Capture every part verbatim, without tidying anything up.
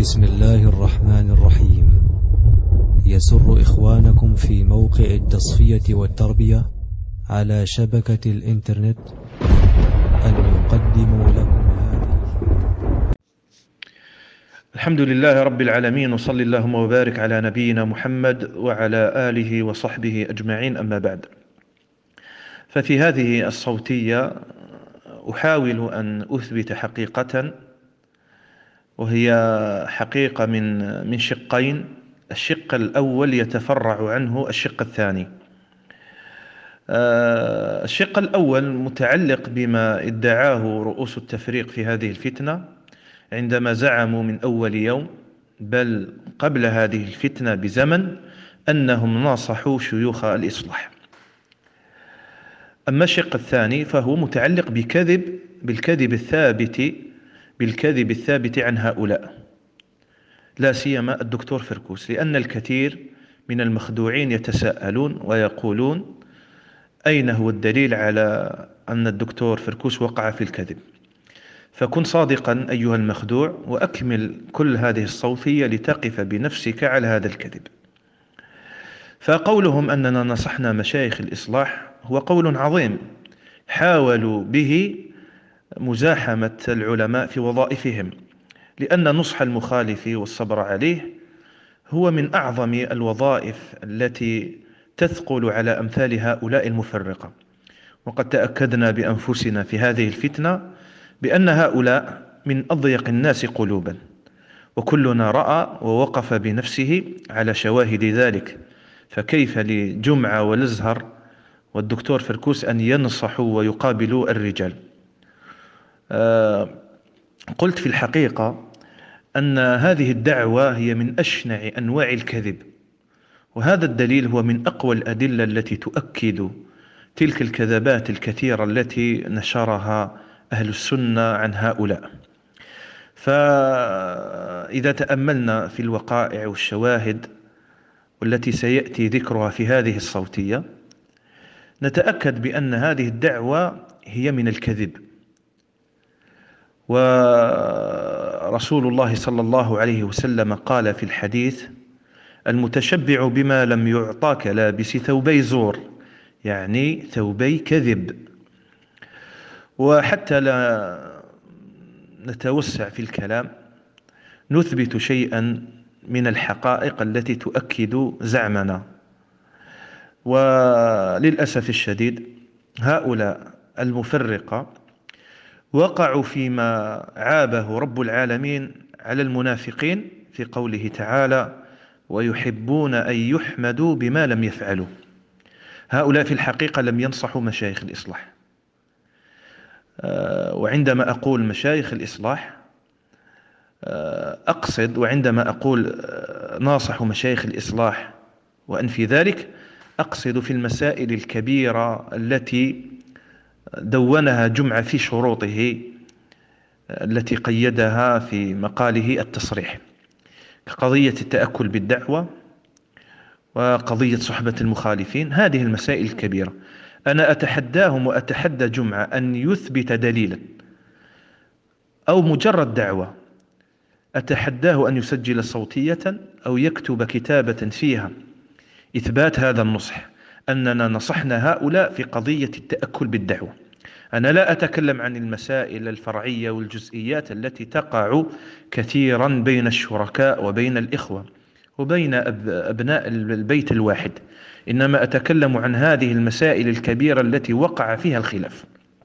بسم الله الرحمن الرحيم. يسر إخوانكم في موقع التصفية والتربية على شبكة الإنترنت أن يقدموا لكم هذه. الحمد لله رب العالمين، وصلى اللهم وبارك على نبينا محمد وعلى آله وصحبه أجمعين، أما بعد. ففي هذه الصوتية أحاول أن أثبت حقيقة، وهي حقيقة من من شقين. الشق الأول يتفرع عنه الشق الثاني. الشق الأول متعلق بما ادعاه رؤوس التفريق في هذه الفتنة، عندما زعموا من أول يوم، بل قبل هذه الفتنة بزمن، أنهم ناصحوا شيوخ الإصلاح. أما الشق الثاني فهو متعلق بكذب بالكذب الثابت بالكذب الثابت عن هؤلاء، لا سيما الدكتور فركوس، لأن الكثير من المخدوعين يتساءلون ويقولون: أين هو الدليل على أن الدكتور فركوس وقع في الكذب؟ فكن صادقا أيها المخدوع، وأكمل كل هذه الصوتية لتقف بنفسك على هذا الكذب. فقولهم أننا نصحنا مشايخ الإصلاح هو قول عظيم، حاولوا به مزاحمة العلماء في وظائفهم، لأن نصح المخالف والصبر عليه هو من أعظم الوظائف التي تثقل على أمثال هؤلاء المفرقة. وقد تأكدنا بأنفسنا في هذه الفتنة بأن هؤلاء من أضيق الناس قلوبا، وكلنا رأى ووقف بنفسه على شواهد ذلك. فكيف لجمعة والأزهر والدكتور فركوس أن ينصحوا ويقابلوا الرجال؟ آه قلت في الحقيقة أن هذه الدعوة هي من أشنع أنواع الكذب، وهذا الدليل هو من أقوى الأدلة التي تؤكد تلك الكذبات الكثيرة التي نشرها أهل السنة عن هؤلاء. فإذا تأملنا في الوقائع والشواهد والتي سيأتي ذكرها في هذه الصوتية، نتأكد بأن هذه الدعوة هي من الكذب. ورسول الله صلى الله عليه وسلم قال في الحديث: المتشبع بما لم يعطاك لابس ثوبي زور، يعني ثوبي كذب. وحتى لا نتوسع في الكلام، نثبت شيئا من الحقائق التي تؤكد زعمنا. وللأسف الشديد هؤلاء المفرقة وقعوا فيما عابه رب العالمين على المنافقين في قوله تعالى: ويحبون أن يحمدوا بما لم يفعلوا. هؤلاء في الحقيقة لم ينصحوا مشايخ الإصلاح. وعندما أقول مشايخ الإصلاح أقصد، وعندما أقول ناصحوا مشايخ الإصلاح وأنفي ذلك، أقصد في المسائل الكبيرة التي دونها جمعة في شروطه التي قيدها في مقاله التصريح، كقضية التأكل بالدعوة وقضية صحبة المخالفين. هذه المسائل الكبيرة أنا أتحداهم وأتحدى جمعة أن يثبت دليلا أو مجرد دعوة، أتحداه أن يسجل صوتية أو يكتب كتابة فيها إثبات هذا النصح، أننا نصحنا هؤلاء في قضية التأكل بالدعوة. أنا لا أتكلم عن المسائل الفرعية والجزئيات التي تقع كثيرا بين الشركاء وبين الإخوة وبين أبناء البيت الواحد، إنما أتكلم عن هذه المسائل الكبيرة التي وقع فيها الخلاف.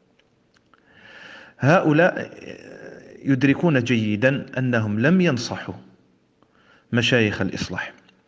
هؤلاء يدركون جيدا أنهم لم ينصحوا مشايخ الإصلاح.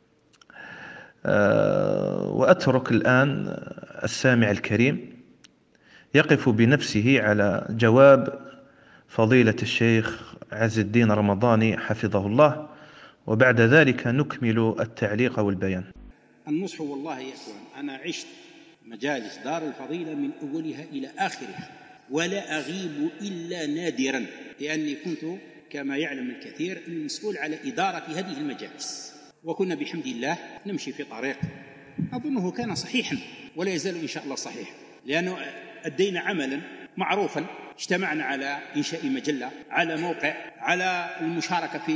وأترك الآن السامع الكريم يقف بنفسه على جواب فضيلة الشيخ عز الدين رمضاني حفظه الله، وبعد ذلك نكمل التعليق والبيان. النصح والله يا إخوان، أنا عشت مجالس دار الفضيلة من أولها إلى آخرها، ولا أغيب إلا نادرا، لأني كنت كما يعلم الكثير المسؤول على إدارة هذه المجالس، وكنا بحمد الله نمشي في طريق أظنه كان صحيحا ولا يزال إن شاء الله صحيح، لأنه أدينا عملا معروفا، اجتمعنا على إنشاء مجلة، على موقع، على المشاركة في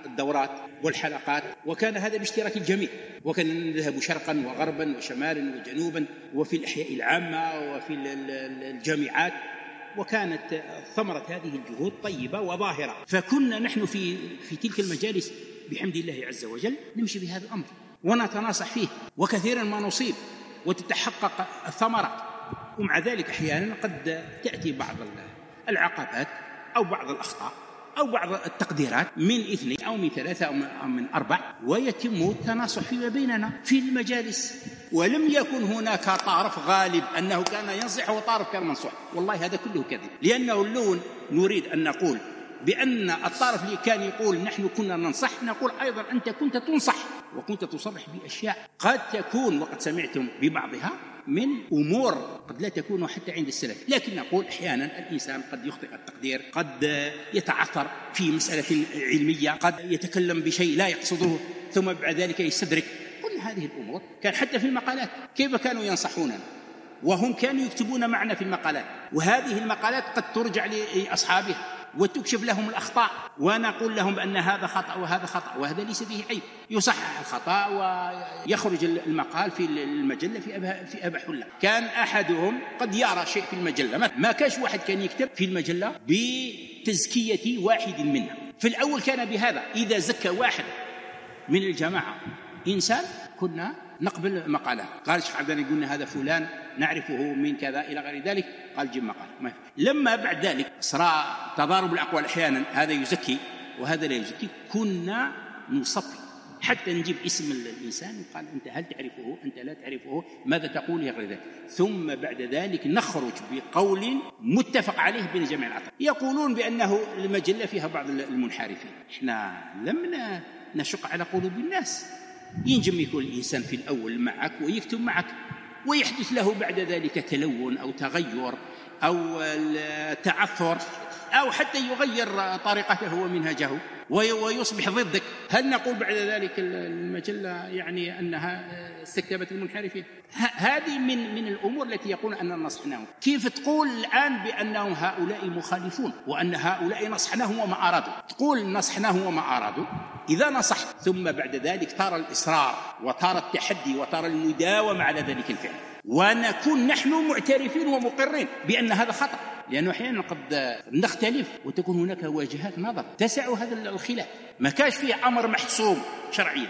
الدورات والحلقات، وكان هذا باشتراك الجميع، وكان نذهب شرقا وغربا وشمالا وجنوبا وفي الأحياء العامة وفي الجامعات، وكانت ثمرة هذه الجهود طيبة وظاهرة. فكنا نحن في في تلك المجالس بحمد الله عز وجل نمشي بهذا الأمر ونتناصح فيه، وكثيرا ما نصيب وتتحقق الثمرات. ومع ذلك أحيانا قد تأتي بعض العقبات أو بعض الأخطاء أو بعض التقديرات من اثنين أو من ثلاثة أو من أربع، ويتم التناصح فيما بيننا في المجالس. ولم يكن هناك طرف غالب أنه كان ينصح وطرف كان منصح، والله هذا كله كذب. لأنه لو نريد أن نقول بأن الطرف اللي كان يقول نحن كنا ننصح، نقول أيضا أنت كنت تنصح وكنت تصرح بأشياء قد تكون وقد سمعتم ببعضها من أمور قد لا تكون حتى عند السلف. لكن نقول أحيانا الإنسان قد يخطئ التقدير، قد يتعثر في مسألة علمية، قد يتكلم بشيء لا يقصده ثم بعد ذلك يستدرك. كل هذه الأمور كان حتى في المقالات كيف كانوا ينصحوننا، وهم كانوا يكتبون معنا في المقالات، وهذه المقالات قد ترجع لأصحابها وتكشف لهم الأخطاء، ونقول لهم بأن هذا خطأ وهذا خطأ وهذا ليس فيه عيب، يصحح الخطأ ويخرج المقال في المجلة في أبا, في أبا حلة. كان أحدهم قد يرى شيء في المجلة، ما كاش واحد كان يكتب في المجلة بتزكية واحد منا. في الأول كان بهذا، إذا زكى واحد من الجماعة إنسان كنا نقبل مقاله. قال الشيخ عبدان يقولنا هذا فلان نعرفه من كذا إلى غير ذلك، قال جيب مقال. ما لما بعد ذلك صار تضارب الأقوال، أحيانا هذا يزكي وهذا لا يزكي، كنا نصفي حتى نجيب اسم الإنسان وقال أنت هل تعرفه، أنت لا تعرفه، ماذا تقول إلى غير ذلك. ثم بعد ذلك نخرج بقول متفق عليه بين جميع الأطراف. يقولون بأنه المجلة فيها بعض المنحرفين، إحنا لم نشق على قلوب الناس. ينجم يكون الإنسان في الأول معك ويكتب معك، ويحدث له بعد ذلك تلون أو تغير أو تعثر أو حتى يغير طريقته ومنهجه ويصبح ضدك. هل نقول بعد ذلك المجلة يعني أنها استكتبت المنحرفين؟ هذه من من الأمور التي يقول أننا نصحناهم. كيف تقول الآن بأنهم هؤلاء مخالفون وأن هؤلاء نصحناهم وما أرادوا؟ تقول نصحناهم وما أرادوا إذا نصحت، ثم بعد ذلك ترى الإصرار وترى التحدي وترى المداومة على ذلك الفعل، ونكون نحن معترفين ومقرين بأن هذا خطأ. لأنه أحيانا قد نختلف وتكون هناك وجهات نظر تسع هذا الخلاف، ما كاش فيه أمر محسوم شرعيا.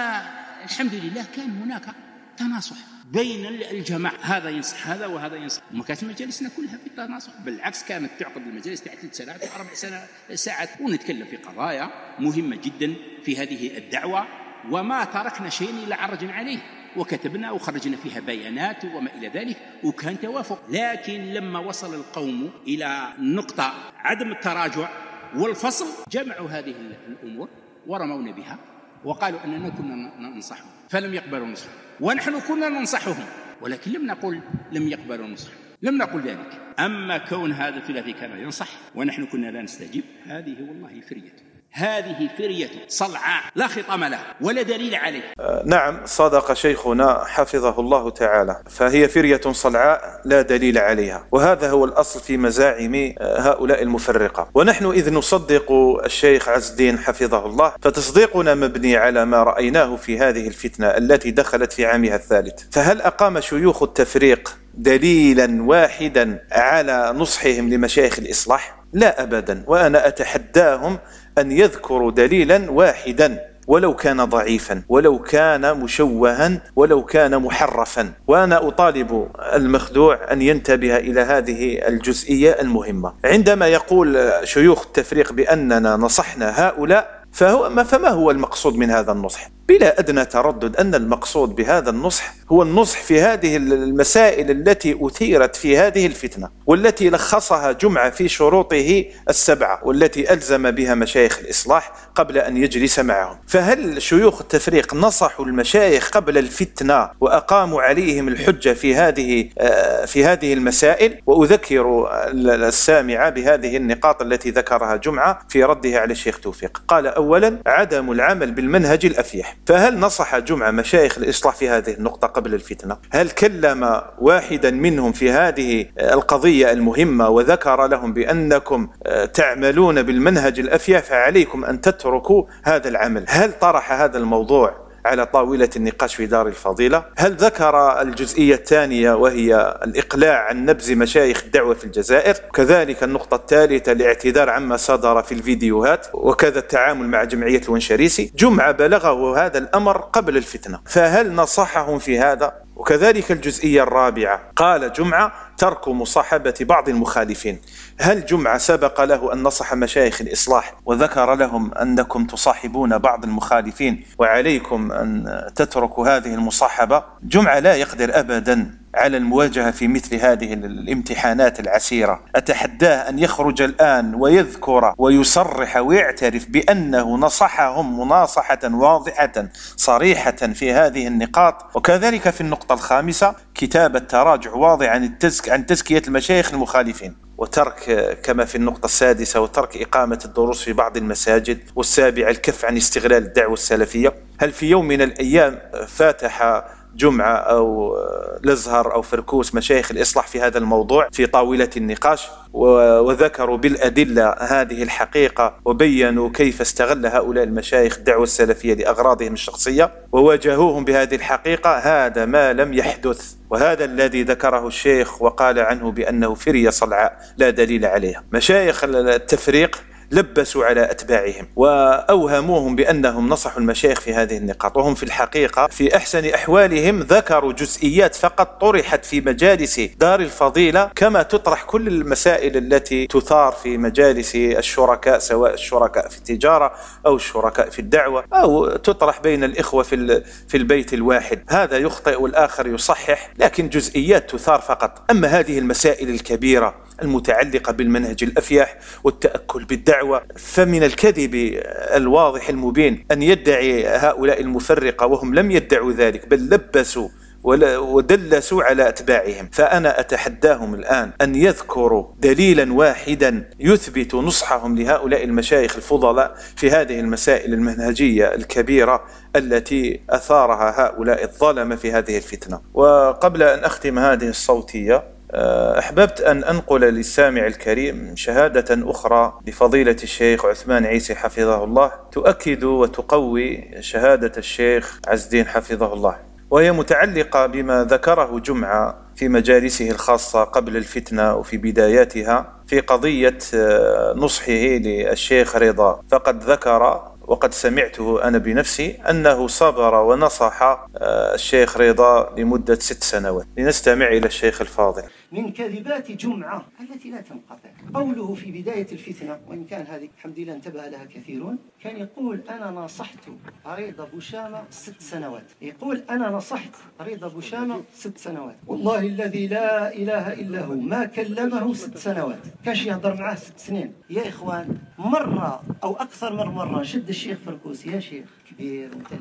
الحمد لله كان هناك تناصح بين الجماعة، هذا ينصح هذا وهذا ينصح. وما كانت مجالسنا كلها في التناصح، بالعكس كانت تعقد المجالس تحت ثلاث ساعات وأربع ساعات ونتكلم في قضايا مهمة جدا في هذه الدعوة، وما تركنا شيء إلا عرجنا عليه وكتبنا وخرجنا فيها بيانات وما إلى ذلك، وكان توافق. لكن لما وصل القوم إلى نقطة عدم التراجع والفصل، جمعوا هذه الأمور ورمونا بها وقالوا أننا كنا ننصحهم، فلم يقبلوا نصحهم، ونحن كنا ننصحهم ولكن لم نقل لم يقبلوا نصحهم، لم نقل ذلك. أما كون هذا الثلاثي كان ينصح ونحن كنا لا نستجيب، هذه والله فرية، هذه فرية صلعاء لا خطام لها ولا دليل عليه. آه نعم، صدق شيخنا حفظه الله تعالى، فهي فرية صلعاء لا دليل عليها، وهذا هو الأصل في مزاعم هؤلاء المفرقة. ونحن إذ نصدق الشيخ عز الدين حفظه الله، فتصديقنا مبني على ما رأيناه في هذه الفتنة التي دخلت في عامها الثالث. فهل أقام شيوخ التفريق دليلا واحدا على نصحهم لمشايخ الإصلاح؟ لا أبدا، وأنا أتحداهم أن يذكروا دليلا واحدا ولو كان ضعيفا، ولو كان مشوها، ولو كان محرفا. وأنا أطالب المخدوع أن ينتبه إلى هذه الجزئية المهمة. عندما يقول شيوخ التفريق بأننا نصحنا هؤلاء، فهو فما هو المقصود من هذا النصح؟ بلا أدنى تردد أن المقصود بهذا النصح هو النصح في هذه المسائل التي أثيرت في هذه الفتنة، والتي لخصها جمعة في شروطه السبعة، والتي ألزم بها مشايخ الإصلاح قبل أن يجلس معهم. فهل شيوخ التفريق نصحوا المشايخ قبل الفتنة وأقاموا عليهم الحجة في هذه في هذه المسائل؟ وأذكر السامع بهذه النقاط التي ذكرها جمعة في رده على الشيخ توفيق. قال: أولا، عدم العمل بالمنهج الأفيح. فهل نصح جمعة مشايخ الإصلاح في هذه النقطة قبل الفتنة؟ هل كلم واحدا منهم في هذه القضية المهمة وذكر لهم بأنكم تعملون بالمنهج الأفيع فعليكم أن تتركوا هذا العمل؟ هل طرح هذا الموضوع على طاولة النقاش في دار الفضيلة؟ هل ذكر الجزئية الثانية وهي الإقلاع عن نبذ مشايخ الدعوة في الجزائر؟ كذلك النقطة الثالثة الاعتذار عما صدر في الفيديوهات، وكذا التعامل مع جمعية الونشريسي. جمعة بلغه هذا الأمر قبل الفتنة، فهل نصحهم في هذا؟ وكذلك الجزئية الرابعة، قال جمعة ترك مصاحبة بعض المخالفين. هل جمعة سبق له أن نصح مشايخ الإصلاح وذكر لهم أنكم تصاحبون بعض المخالفين وعليكم أن تتركوا هذه المصاحبة؟ جمعة لا يقدر أبدا على المواجهة في مثل هذه الامتحانات العسيرة. أتحداه أن يخرج الآن ويذكر ويصرح ويعترف بأنه نصحهم مناصحة واضحة صريحة في هذه النقاط. وكذلك في النقطة الخامسة كتابة تراجع واضح عن التزك عن تزكية المشايخ المخالفين، وترك كما في النقطة السادسة وترك إقامة الدروس في بعض المساجد، والسابعة الكف عن استغلال الدعوة السلفية. هل في يوم من الأيام فاتح جمعة أو الأزهر أو فركوس مشايخ الإصلاح في هذا الموضوع في طاولة النقاش وذكروا بالأدلة هذه الحقيقة وبينوا كيف استغل هؤلاء المشايخ الدعوة السلفية لأغراضهم الشخصية وواجهوهم بهذه الحقيقة؟ هذا ما لم يحدث، وهذا الذي ذكره الشيخ وقال عنه بأنه فرية صلعاء لا دليل عليها. مشايخ التفريق لبسوا على أتباعهم وأوهموهم بأنهم نصحوا المشايخ في هذه النقاط، وهم في الحقيقة في أحسن أحوالهم ذكروا جزئيات فقط طرحت في مجالس دار الفضيلة كما تطرح كل المسائل التي تثار في مجالس الشركاء، سواء الشركاء في التجارة أو الشركاء في الدعوة أو تطرح بين الإخوة في في البيت الواحد. هذا يخطئ والآخر يصحح، لكن جزئيات تثار فقط. أما هذه المسائل الكبيرة المتعلقة بالمنهج الأفيح والتأكل بالدعوة فمن الكذب الواضح المبين أن يدعي هؤلاء المفرقة وهم لم يدعوا ذلك، بل لبسوا ودلسوا على أتباعهم. فأنا أتحداهم الآن أن يذكروا دليلا واحدا يثبت نصحهم لهؤلاء المشايخ الفضلاء في هذه المسائل المنهجية الكبيرة التي أثارها هؤلاء الظلمة في هذه الفتنة. وقبل أن أختم هذه الصوتية أحببت أن أنقل للسامع الكريم شهادة أخرى لفضيلة الشيخ عثمان عيسي حفظه الله تؤكد وتقوي شهادة الشيخ عز الدين حفظه الله، وهي متعلقة بما ذكره جمعة في مجالسه الخاصة قبل الفتنة وفي بداياتها في قضية نصحه للشيخ رضا. فقد ذكر وقد سمعته أنا بنفسي أنه صبر ونصح الشيخ رضا لمدة ست سنوات. لنستمع إلى الشيخ الفاضل. من كذبات جمعة التي لا تنقطع قوله في بداية الفتنة، وإن كان هذه الحمد لله انتبه لها كثيرون، كان يقول أنا نصحت رضا بوشامة ست سنوات. يقول أنا نصحت رضا بوشامة ست سنوات، والله الذي لا إله إلا هو ما كلمه ست سنوات، كاش يهضر معه ست سنين. يا إخوان مرة أو أكثر من مرة شد الشيخ فركوس، يا شيخ كبير وانت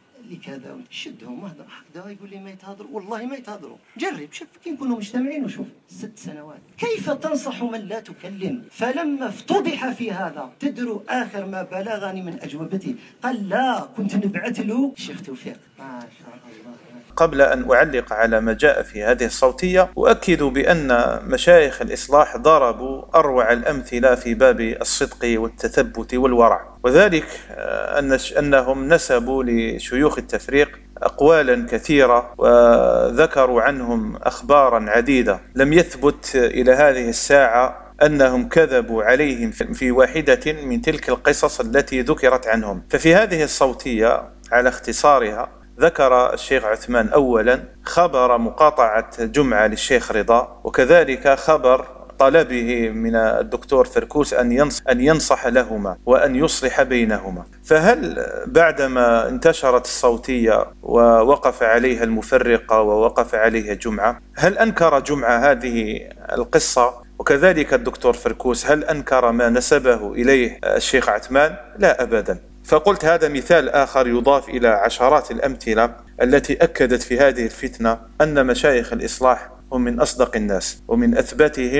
كذا شدهم واحد هكذا يقول لي ما يتهضروا، والله ما يتهضروا. جرب شوف كي نكونوا مجتمعين وشوف ست سنوات كيف تنصح من لا تكلم. فلما افتضح في هذا تدروا آخر ما بلغني من أجوبته قال لا كنت نبعث له الشيخ توفيق. ما شاء الله. قبل أن أعلق على ما جاء في هذه الصوتية أؤكد بأن مشايخ الإصلاح ضربوا أروع الأمثلة في باب الصدق والتثبت والورع، وذلك أن أنهم نسبوا لشيوخ التفريق أقوالا كثيرة وذكروا عنهم أخبارا عديدة لم يثبت إلى هذه الساعة أنهم كذبوا عليهم في واحدة من تلك القصص التي ذكرت عنهم. ففي هذه الصوتية على اختصارها ذكر الشيخ عثمان أولا خبر مقاطعة جمعة للشيخ رضا، وكذلك خبر طلبه من الدكتور فركوس أن ينصح لهما وأن يصلح بينهما. فهل بعدما انتشرت الصوتية ووقف عليها المفرقة ووقف عليها جمعة، هل أنكر جمعة هذه القصة؟ وكذلك الدكتور فركوس هل أنكر ما نسبه إليه الشيخ عثمان؟ لا أبدا. فقلت هذا مثال آخر يضاف إلى عشرات الأمثلة التي أكدت في هذه الفتنة أن مشايخ الإصلاح هم من أصدق الناس ومن أثبتهم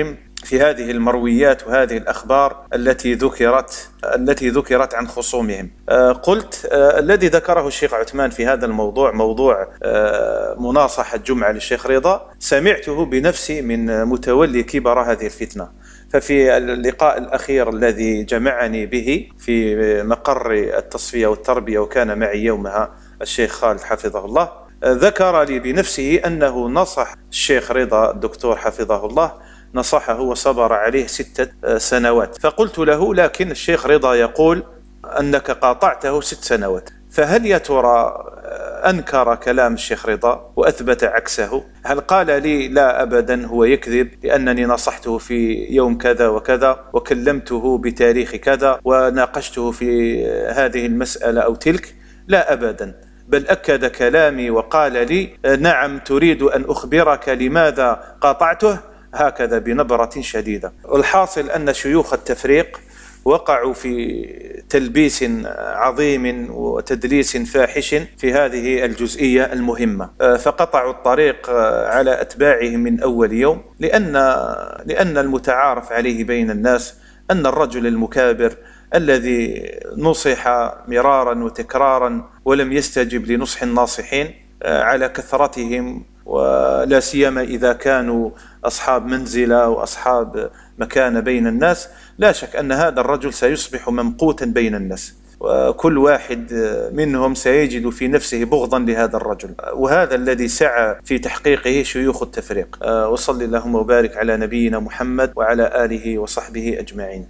في هذه المرويات وهذه الأخبار التي ذكرت التي ذكرت عن خصومهم. قلت الذي ذكره الشيخ عثمان في هذا الموضوع، موضوع مناصحة جمعة للشيخ رضا، سمعته بنفسي من متولي كبر هذه الفتنة. ففي اللقاء الأخير الذي جمعني به في مقر التصفية والتربية، وكان معي يومها الشيخ خالد حفظه الله، ذكر لي بنفسه أنه نصح الشيخ رضا الدكتور حفظه الله، نصحه وصبر عليه ستة سنوات. فقلت له لكن الشيخ رضا يقول أنك قاطعته ست سنوات، فهل يا ترى أنكر كلام الشيخ رضا وأثبت عكسه؟ هل قال لي لا أبدا هو يكذب لأنني نصحته في يوم كذا وكذا وكلمته بتاريخ كذا وناقشته في هذه المسألة أو تلك؟ لا أبدا، بل أكد كلامي وقال لي نعم تريد أن أخبرك لماذا قاطعته، هكذا بنبرة شديدة. والحاصل أن شيوخ التفريق وقعوا في تلبيس عظيم وتدليس فاحش في هذه الجزئية المهمة، فقطعوا الطريق على أتباعهم من أول يوم، لأن لأن المتعارف عليه بين الناس أن الرجل المكابر الذي نصح مرارا وتكرارا ولم يستجب لنصح الناصحين على كثرتهم، ولا سيما إذا كانوا أصحاب منزلة وأصحاب مكانة بين الناس، لا شك أن هذا الرجل سيصبح ممقوتا بين الناس، وكل واحد منهم سيجد في نفسه بغضا لهذا الرجل، وهذا الذي سعى في تحقيقه شيوخ التفريق. وصلى اللهم وبارك على نبينا محمد وعلى آله وصحبه أجمعين.